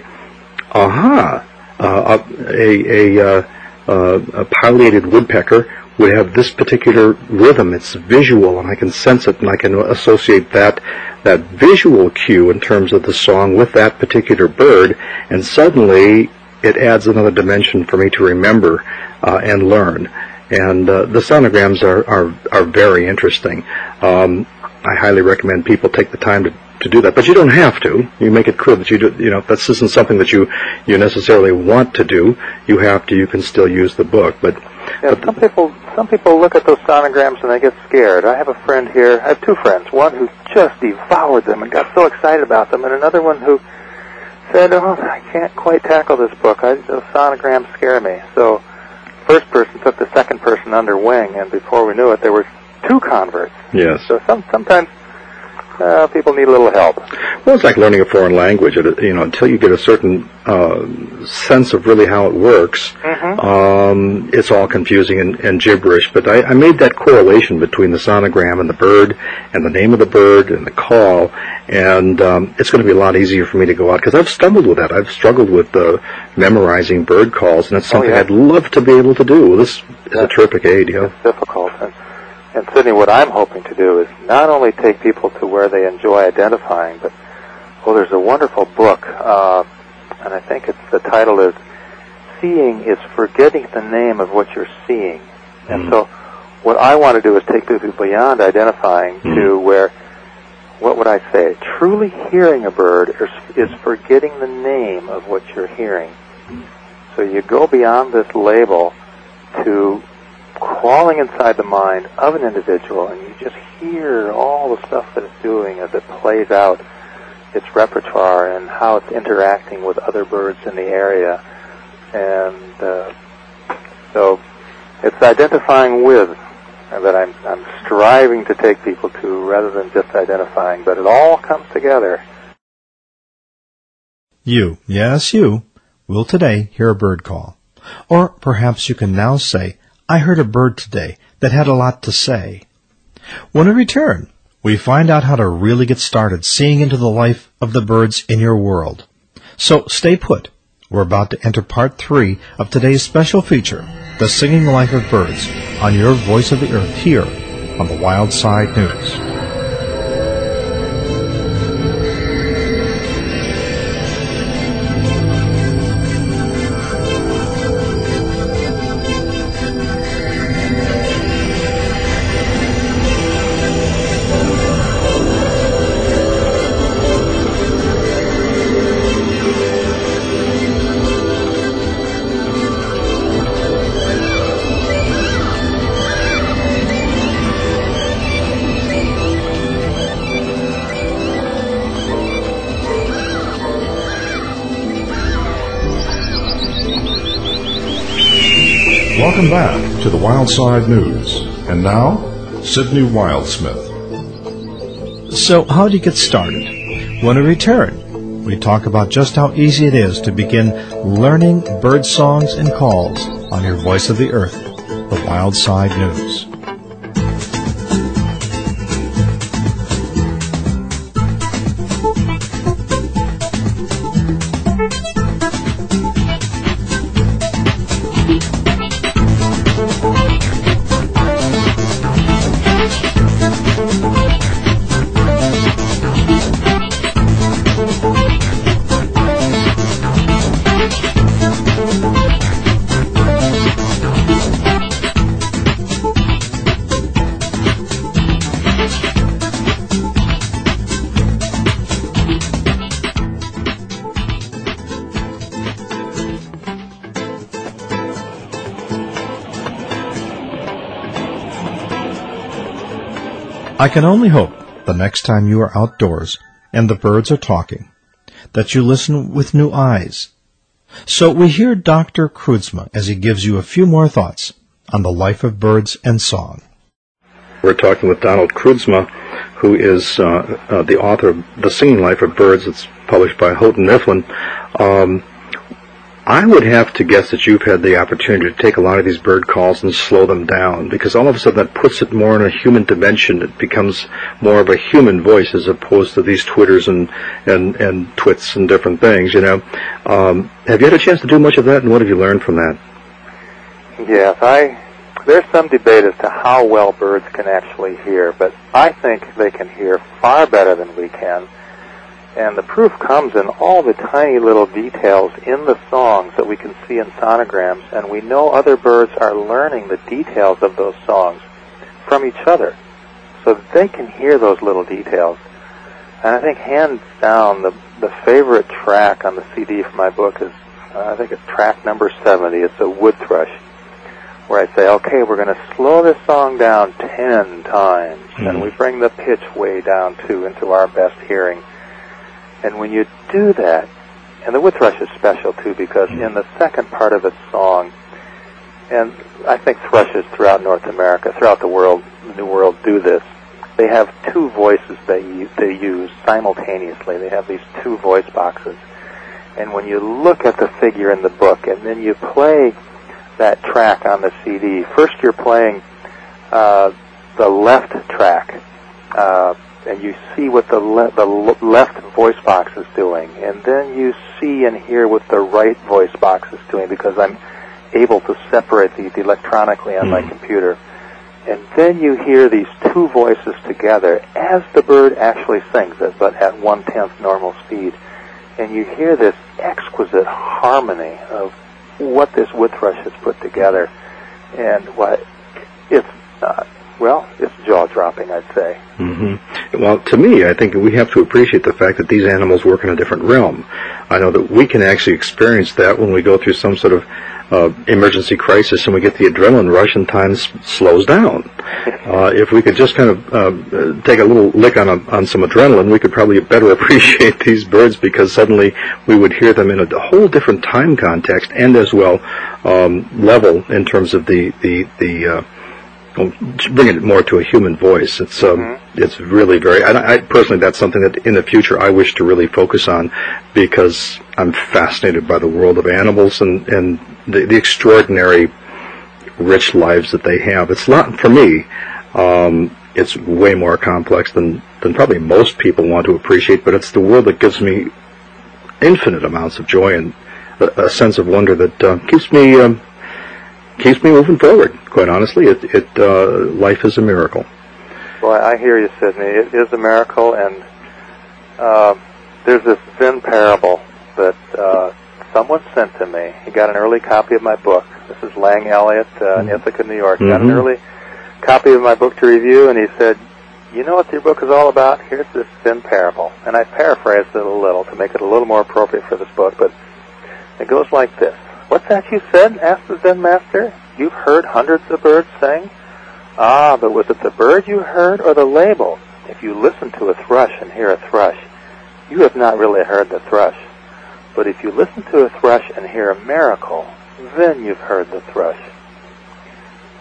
aha, uh, a, a, uh, uh, a pileated woodpecker would have this particular rhythm. It's visual, and I can sense it, and I can associate that that visual cue in terms of the song with that particular bird, and suddenly it adds another dimension for me to remember uh, and learn. And uh, the sonograms are, are, are very interesting. Um, I highly recommend people take the time to to do that, but you don't have to. You make it clear that you do, you know, if this isn't something that you you necessarily want to do, you have to. You can still use the book, but yeah, but some people some people look at those sonograms and they get scared. I have a friend here. I have two friends. One who just devoured them and got so excited about them, and another one who said, "Oh, I can't quite tackle this book. I, those sonograms scare me." So, first person took the second person under wing, and before we knew it, there were two converts. Yes. So some sometimes. Uh, people need a little help. Well, it's like learning a foreign language. You know, until you get a certain uh, sense of really how it works, mm-hmm. um, it's all confusing and, and gibberish. But I, I made that correlation between the sonogram and the bird, and the name of the bird, and the call, and um, it's going to be a lot easier for me to go out, because I've stumbled with that. I've struggled with uh, memorizing bird calls, and it's something oh, yeah. I'd love to be able to do. This is yeah. a terrific aid. Yeah. It's difficult. And, And Sydney, what I'm hoping to do is not only take people to where they enjoy identifying, but, well, there's a wonderful book, uh, and I think it's the title is Seeing is Forgetting the Name of What You're Seeing. Mm-hmm. And so what I want to do is take people beyond identifying mm-hmm. to where, what would I say, truly hearing a bird is, is forgetting the name of what you're hearing. Mm-hmm. So you go beyond this label to crawling inside the mind of an individual, and you just hear all the stuff that it's doing as it plays out its repertoire and how it's interacting with other birds in the area. And uh, so it's identifying with that I'm, I'm striving to take people to, rather than just identifying, but it all comes together. You, yes you, will today hear a bird call. Or perhaps you can now say, I heard a bird today that had a lot to say. When we return, we find out how to really get started seeing into the life of the birds in your world. So stay put. We're about to enter part three of today's special feature, The Singing Life of Birds, on your Voice of the Earth here on the Wild Side News. Welcome back to the Wildside News. And now, Sydney Wildsmith. So, how do you get started? When we return, we talk about just how easy it is to begin learning bird songs and calls on your Voice of the Earth, the Wildside News. I can only hope the next time you are outdoors and the birds are talking, that you listen with new eyes. So we hear Doctor Kreutzma as he gives you a few more thoughts on the life of birds and song. We're talking with Donald Kreutzma, who is uh, uh, the author of The Singing Life of Birds. It's published by Houghton Mifflin. Um, I would have to guess that you've had the opportunity to take a lot of these bird calls and slow them down, because all of a sudden that puts it more in a human dimension. It becomes more of a human voice as opposed to these twitters and, and, and twits and different things, you know. Um, have you had a chance to do much of that, and what have you learned from that? Yes, I... There's some debate as to how well birds can actually hear, but I think they can hear far better than we can. And the proof comes in all the tiny little details in the songs that we can see in sonograms, and we know other birds are learning the details of those songs from each other, so that they can hear those little details. And I think hands down, the the favorite track on the C D for my book is, uh, I think it's track number seventy. It's a wood thrush, where I say, okay, we're going to slow this song down ten times, mm-hmm. and we bring the pitch way down, too, into our best hearing. And when you do that, and the wood thrush is special, too, because in the second part of its song, and I think thrushes throughout North America, throughout the world, the New World, do this. They have two voices they, they use simultaneously. They have these two voice boxes. And when you look at the figure in the book, and then you play that track on the C D, first you're playing uh, the left track, uh, and you see what the, le- the l- left voice box is doing, and then you see and hear what the right voice box is doing, because I'm able to separate these electronically on mm. my computer. And then you hear these two voices together as the bird actually sings, but at one-tenth normal speed. And you hear this exquisite harmony of what this wood thrush has put together. And what it's, uh, well, it's jaw-dropping, I'd say. Mm-hmm. Well, to me, I think we have to appreciate the fact that these animals work in a different realm. I know that we can actually experience that when we go through some sort of uh, emergency crisis and we get the adrenaline rush and time s- slows down. Uh, if we could just kind of uh, take a little lick on, a, on some adrenaline, we could probably better appreciate these birds, because suddenly we would hear them in a whole different time context and as well um, level in terms of the, the, the uh, bringing it more to a human voice. It's um, mm-hmm. it's really very. I, I personally, that's something that in the future I wish to really focus on, because I'm fascinated by the world of animals and and the, the extraordinary, rich lives that they have. It's not for me. Um, it's way more complex than than probably most people want to appreciate. But it's the world that gives me infinite amounts of joy and a, a sense of wonder that uh, keeps me. Um, keeps me moving forward, quite honestly. It, it uh, life is a miracle. Well, I hear you, Sidney. It is a miracle, and uh, there's this Zen parable that uh, someone sent to me. He got an early copy of my book. This is Lang Elliott uh, in Ithaca, New York. He got an early copy of my book to review, and he said, you know what your book is all about? Here's this Zen parable. And I paraphrased it a little to make it a little more appropriate for this book, but it goes like this. What's that you said? Asked the Zen master. You've heard hundreds of birds sing? Ah, but was it the bird you heard or the label? If you listen to a thrush and hear a thrush, you have not really heard the thrush. But if you listen to a thrush and hear a miracle, then you've heard the thrush.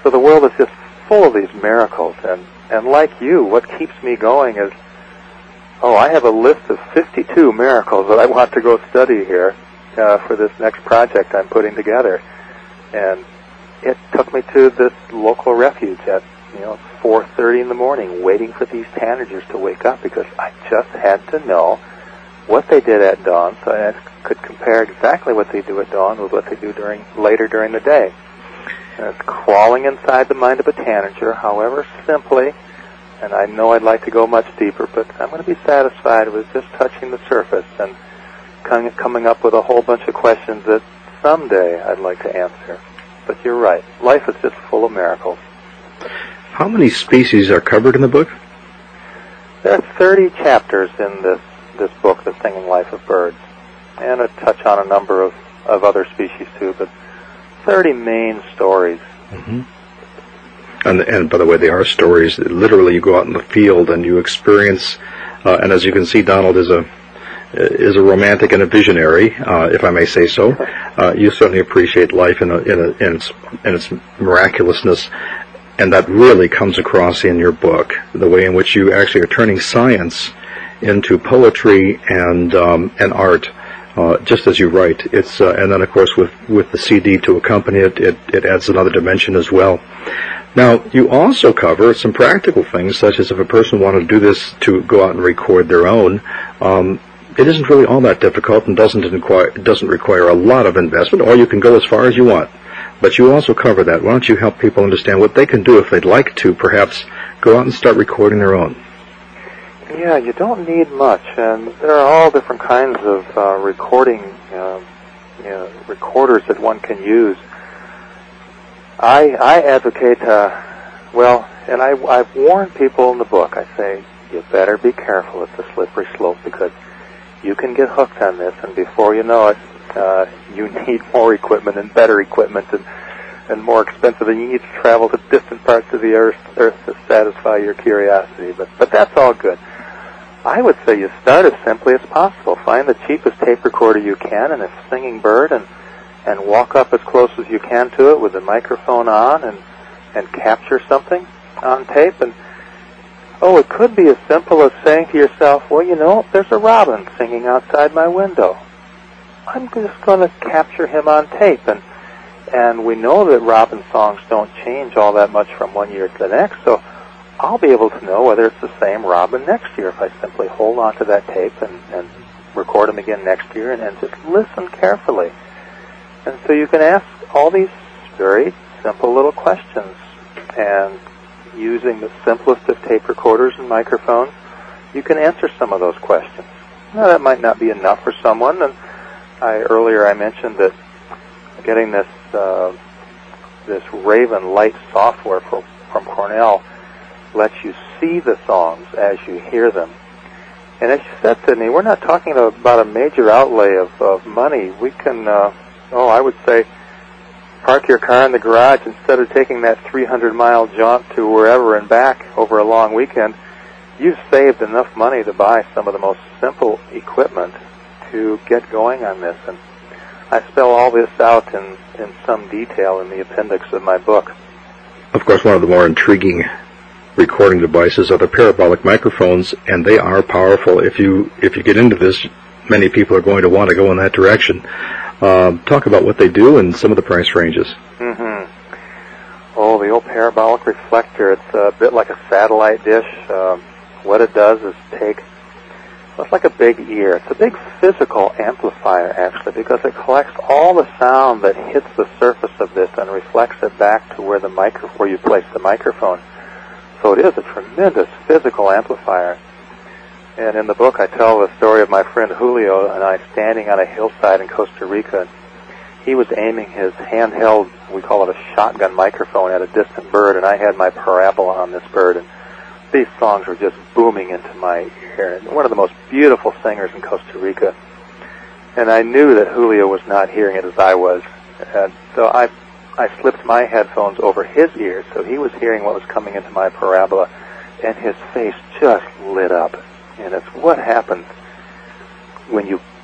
So the world is just full of these miracles, and, and like you, what keeps me going is, oh, I have a list of fifty-two miracles that I want to go study here uh, for this next project I'm putting together. And it took me to this local refuge at, you know, four thirty in the morning, waiting for these tanagers to wake up, because I just had to know what they did at dawn, so I could compare exactly what they do at dawn with what they do during later during the day. And it's crawling inside the mind of a tanager, however simply, and I know I'd like to go much deeper, but I'm going to be satisfied with just touching the surface and coming up with a whole bunch of questions that someday I'd like to answer. But you're right, life is just full of miracles. How many species are covered in the book? There are thirty chapters in this, this book, The Singing Life of Birds, and a touch on a number of, of other species too, but thirty main stories. Mm-hmm. And, and by the way, they are stories. Literally, you go out in the field and you experience, uh, and as you can see, Donald is a is a romantic and a visionary, uh, if I may say so. Uh, you certainly appreciate life in, a, in, a, in, its, in its miraculousness, and that really comes across in your book, the way in which you actually are turning science into poetry and um, and art, uh, just as you write. It's uh, and then, of course, with, with the C D to accompany it, it, it adds another dimension as well. Now, you also cover some practical things, such as if a person wanted to do this to go out and record their own, um, it isn't really all that difficult and doesn't require, doesn't require a lot of investment, or you can go as far as you want. But you also cover that. Why don't you help people understand what they can do if they'd like to, perhaps, go out and start recording their own? Yeah, you don't need much, and there are all different kinds of uh, recording uh, you know, recorders that one can use. I, I advocate, uh, well, and I, I've warned people in the book, I say, you better be careful, it's a slippery slope, because you can get hooked on this, and before you know it, uh, you need more equipment and better equipment and, and more expensive, and you need to travel to distant parts of the earth, earth to satisfy your curiosity. But, but that's all good. I would say you start as simply as possible. Find the cheapest tape recorder you can and a singing bird, and and walk up as close as you can to it with the microphone on, and and capture something on tape. And oh, it could be as simple as saying to yourself, well, you know, there's a robin singing outside my window. I'm just going to capture him on tape. And and we know that robin songs don't change all that much from one year to the next, so I'll be able to know whether it's the same robin next year if I simply hold on to that tape and, and record him again next year and, and just listen carefully. And so you can ask all these very simple little questions, and using the simplest of tape recorders and microphones, you can answer some of those questions. Now, that might not be enough for someone, and I earlier I mentioned that getting this uh, this Raven Light software for, from Cornell lets you see the songs as you hear them. And as you said, Sidney, we're not talking about a major outlay of, of money. We can, uh, oh, I would say, park your car in the garage instead of taking that three hundred mile jaunt to wherever and back over a long weekend. You've saved enough money to buy some of the most simple equipment to get going on this. And I spell all this out in, in some detail in the appendix of my book. Of course, one of the more intriguing recording devices are the parabolic microphones, and they are powerful. If you if you get into this, many people are going to want to go in that direction. Uh, talk about what they do and some of the price ranges. Mm-hmm. Oh, the old parabolic reflector. It's a bit like a satellite dish. Uh, what it does is take, well, it's like a big ear. It's a big physical amplifier, actually, because it collects all the sound that hits the surface of this and reflects it back to where the micro where you place the microphone. So it is a tremendous physical amplifier. And in the book, I tell the story of my friend Julio and I standing on a hillside in Costa Rica. He was aiming his handheld, we call it a shotgun microphone, at a distant bird, and I had my parabola on this bird. And these songs were just booming into my ear. And one of the most beautiful singers in Costa Rica. And I knew that Julio was not hearing it as I was. And so I I slipped my headphones over his ears, so he was hearing what was coming into my parabola, and his face just lit up. And it's what happens when you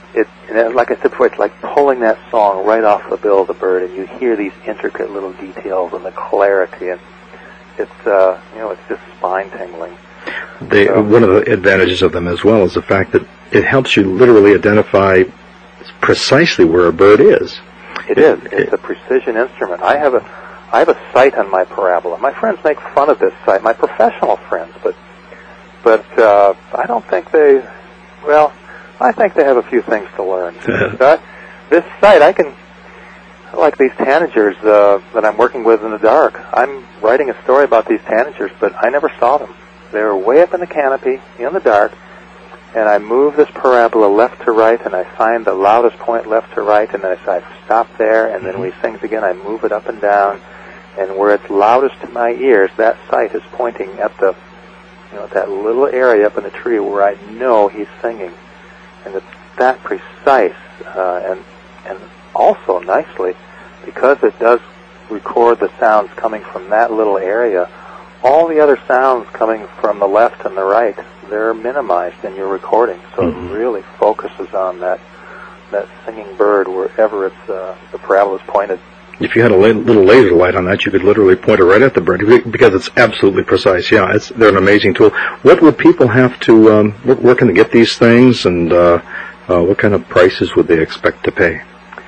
it, and it, like I said before, it's like pulling that song right off the bill of the bird, and you hear these intricate little details and the clarity, and it's, uh, you know, it's just spine-tingling. They, so, one of the advantages of them as well is the fact that it helps you literally identify precisely where a bird is. It, it is. It's it, a precision instrument. I have a, I have a sight on my parabola. My friends make fun of this sight, my professional friends, but, but uh, I don't think they, well, I think they have a few things to learn. But this sight, I can, like these tanagers uh, that I'm working with in the dark, I'm writing a story about these tanagers, but I never saw them. They were way up in the canopy, in the dark, and I move this parabola left to right, and I find the loudest point left to right, and then I stop there, and then when he sings again, I move it up and down, and where it's loudest to my ears, that sight is pointing at the, you know, that little area up in the tree where I know he's singing. And it's that precise, uh, and and also nicely, because it does record the sounds coming from that little area, all the other sounds coming from the left and the right, they're minimized in your recording, so mm-hmm. it really focuses on that that singing bird wherever it's uh, the parabola is pointed. If you had a little laser light on that, you could literally point it right at the bird because it's absolutely precise. Yeah, it's they're an amazing tool. What would people have to? Um, where, where can they get these things, and uh, uh, what kind of prices would they expect to pay?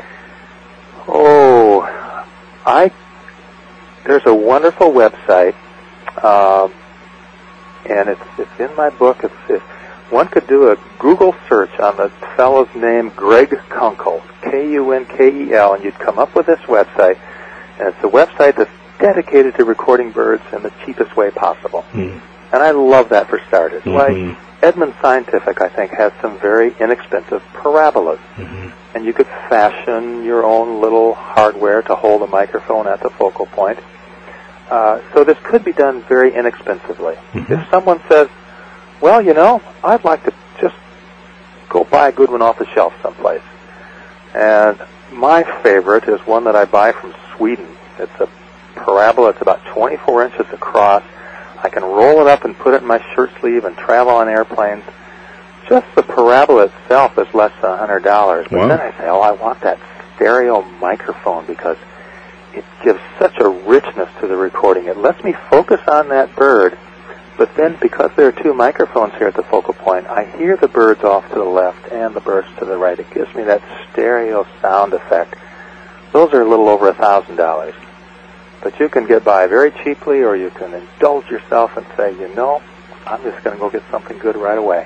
Oh, I there's a wonderful website, um, and it's it's in my book. It's, it's one could do a Google search on the fellow's name, Greg Kunkel, K U N K E L, and you'd come up with this website. And it's a website that's dedicated to recording birds in the cheapest way possible. Mm. And I love that for starters. Mm-hmm. Like Edmund Scientific, I think, has some very inexpensive parabolas. Mm-hmm. And you could fashion your own little hardware to hold a microphone at the focal point. Uh, so this could be done very inexpensively. Mm-hmm. If someone says, well, you know, I'd like to just go buy a good one off the shelf someplace. And my favorite is one that I buy from Sweden. It's a parabola. It's about twenty-four inches across. I can roll it up and put it in my shirt sleeve and travel on airplanes. Just the parabola itself is less than one hundred dollars. But wow. Then I say, oh, I want that stereo microphone because it gives such a richness to the recording. It lets me focus on that bird. But then, because there are two microphones here at the focal point, I hear the birds off to the left and the birds to the right. It gives me that stereo sound effect. Those are a little over a thousand dollars. But you can get by very cheaply, or you can indulge yourself and say, you know, I'm just going to go get something good right away.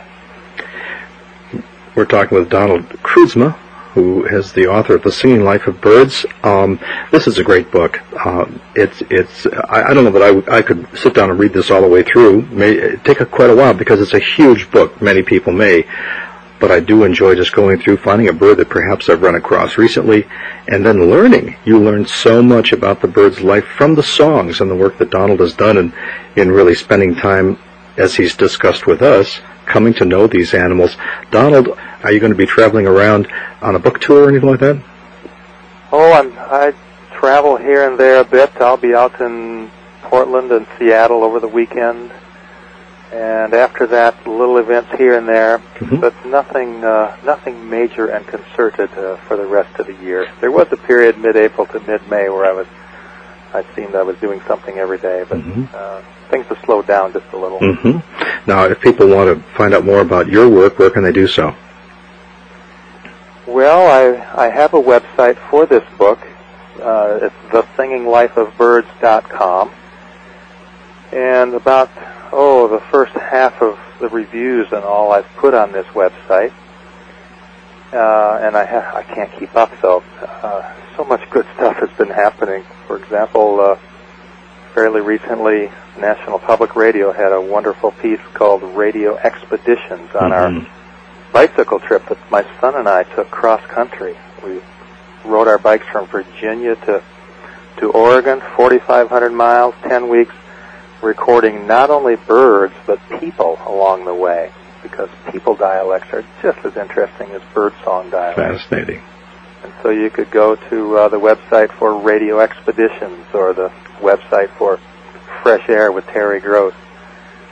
We're talking with Donald Kroodsma, who is the author of The Singing Life of Birds. Um, this is a great book. Uh, it's, it's, I, I don't know that I, w- I could sit down and read this all the way through. It may take a, quite a while because it's a huge book. Many people may. But I do enjoy just going through, finding a bird that perhaps I've run across recently, and then learning. You learn so much about the bird's life from the songs and the work that Donald has done in, in really spending time, as he's discussed with us, coming to know these animals. Donald, are you going to be traveling around on a book tour or anything like that? Oh, I'm, I travel here and there a bit. I'll be out in Portland and Seattle over the weekend. And after that, little events here and there, mm-hmm. but nothing uh, nothing major and concerted uh, for the rest of the year. There was a period mid-April to mid-May where I was, I seemed I was doing something every day, but mm-hmm. uh, things have slowed down just a little. Mm-hmm. Now, if people want to find out more about your work, where can they do so? Well, I I have a website for this book. Uh, it's the singing life of birds dot com, and about oh the first half of the reviews and all I've put on this website, uh, and I ha- I can't keep up. So uh, so much good stuff has been happening. For example, uh, fairly recently, National Public Radio had a wonderful piece called Radio Expeditions on mm-hmm. our bicycle trip that my son and I took cross-country. We rode our bikes from Virginia to to Oregon, forty-five hundred miles, ten weeks, recording not only birds, but people along the way, because people dialects are just as interesting as bird song dialects. Fascinating. And so you could go to uh, the website for Radio Expeditions or the website for Fresh Air with Terry Gross.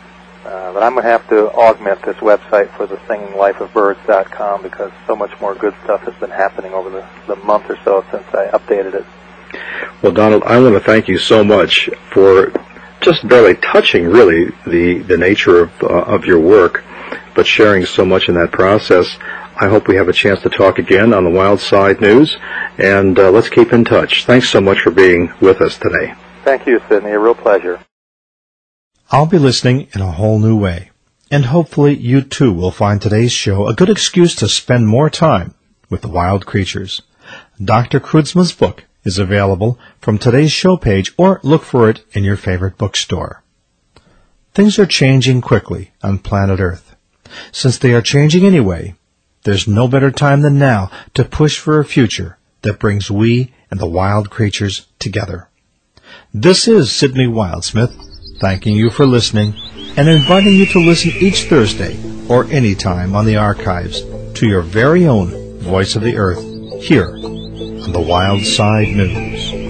Uh, but I'm going to have to augment this website for the singing life of birds dot com because so much more good stuff has been happening over the, the month or so since I updated it. Well, Donald, I want to thank you so much for just barely touching, really, the, the nature of, uh, of your work, but sharing so much in that process. I hope we have a chance to talk again on the Wild Side News, and uh, let's keep in touch. Thanks so much for being with us today. Thank you, Sidney. A real pleasure. I'll be listening in a whole new way, and hopefully you too will find today's show a good excuse to spend more time with the wild creatures. Doctor Kreutzmann's book is available from today's show page, or look for it in your favorite bookstore. Things are changing quickly on planet Earth. Since they are changing anyway, there's no better time than now to push for a future that brings we and the wild creatures together. This is Sidney Wildsmith, thanking you for listening and inviting you to listen each Thursday or any time on the archives to your very own Voice of the Earth here on the Wild Side News.